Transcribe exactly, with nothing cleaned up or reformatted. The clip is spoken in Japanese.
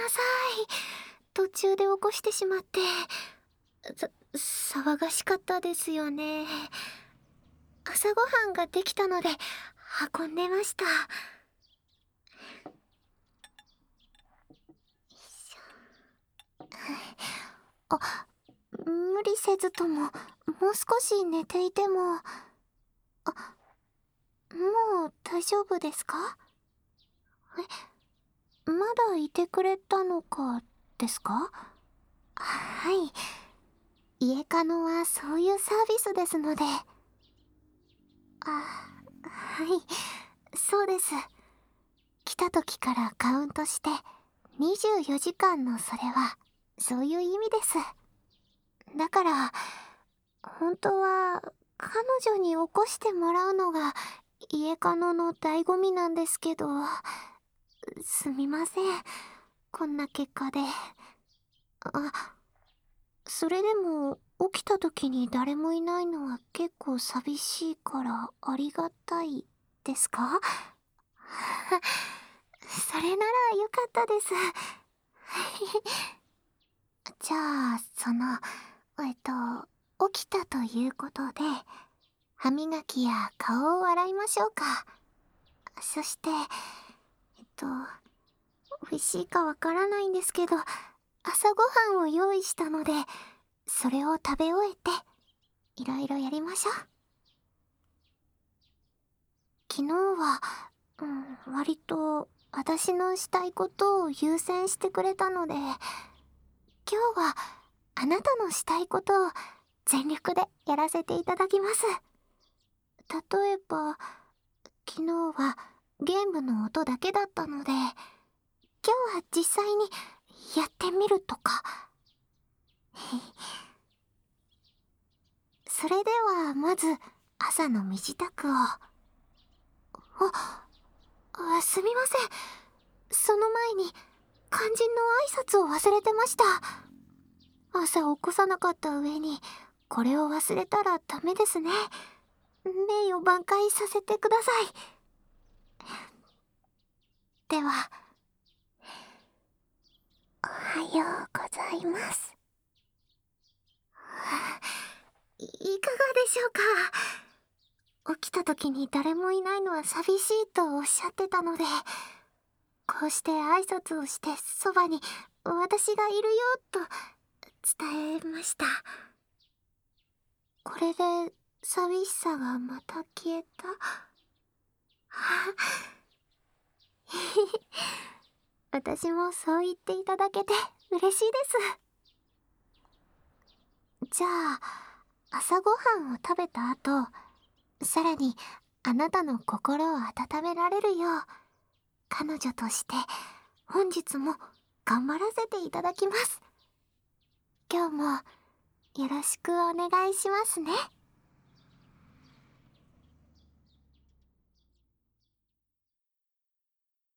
さい。途中で起こしてしまって。さ、騒がしかったですよね。朝ごはんができたので、運んでました。あ、無理せずとも、もう少し寝ていても。あ、もう大丈夫ですか？え、まだいてくれたのかですか？はい。家カノはそういうサービスですので。あ、はい、そうです。来た時からカウントしてにじゅうよじかんのそれはそういう意味です。だから本当は彼女に起こしてもらうのが家カノの醍醐味なんですけど、すみません、こんな結果で。あ、それでも起きた時に誰もいないのは結構寂しいからありがたいですか？それならよかったです。じゃあ、その、えっと、起きたということで、歯磨きや顔を洗いましょうか。そして、えっと、美味しいかわからないんですけど、朝ごはんを用意したので、それを食べ終えて、いろいろやりましょう。昨日は、うん、割と私のしたいことを優先してくれたので、今日はあなたのしたいことを全力でやらせていただきます。例えば、昨日はゲームの音だけだったので、今日は実際にやってみるとか。それではまず朝の身支度を。あ、あ、すみません。その前に肝心の挨拶を忘れてました。朝起こさなかった上にこれを忘れたらダメですね。名誉挽回させてください。では、おはようございます。いかがでしょうか？起きた時に誰もいないのは寂しいとおっしゃってたので、こうして挨拶をしてそばに私がいるよと伝えました。これで寂しさがまた消えた？私もそう言っていただけて嬉しいです。じゃあ、朝ごはんを食べた後、さらにあなたの心を温められるよう、彼女として本日も頑張らせていただきます。今日もよろしくお願いしますね。